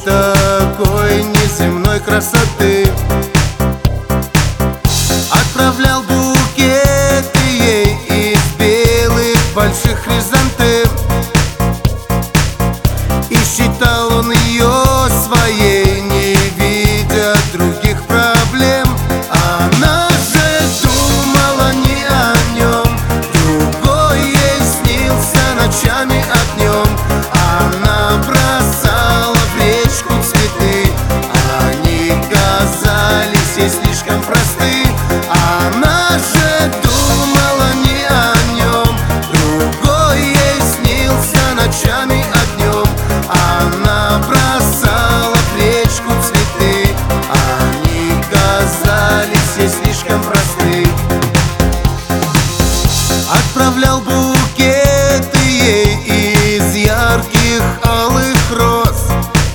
такой неземной красоты. Отправлял букеты ей из белых больших хризантем, и считал он ее своей, не видя других проблем. Она же думала не о нем, другой ей снился ночами о днем. Она бросала в речку цветы, они казались ей слишком просты. Она же думала не о нем, другой ей снился ночами о днем. Она бросала в речку цветы, они казались ей слишком просты. Отправлял букеты ей из ярких алых роз,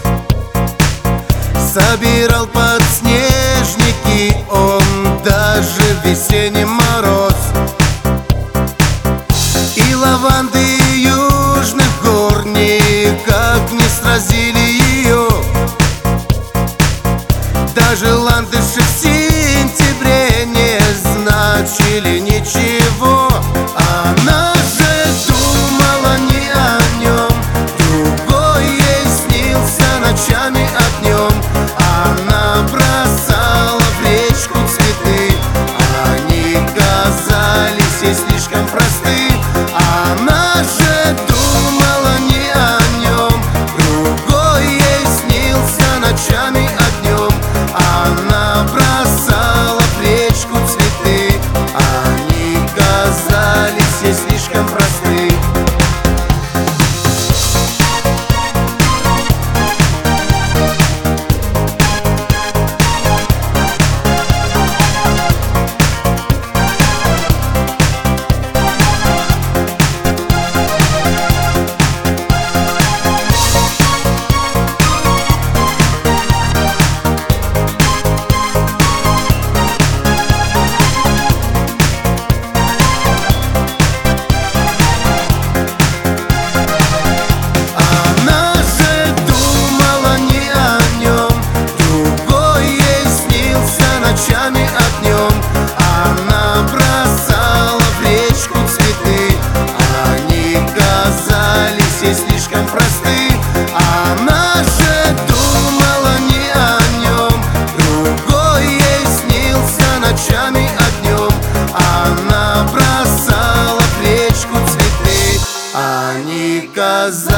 собирал подснежники он даже в весенний мороз. И лаванды южных гор никак не сразили ее, даже ландыши в сентябре не значили ничего. Она же думала не о нем, другой ей снился ночами о днем. Она бросала в речку цветы, они казались ей слишком просты. Она же думала не о нем, другой ей снился ночами о днем. Она бросала в речку цветы, они казались ей слишком просты. Ночами о днем она бросала в речку цветы, они казались ей слишком просты. Она же думала не о нем, другой ей снился ночами о днем. Она бросала в речку цветы, они казались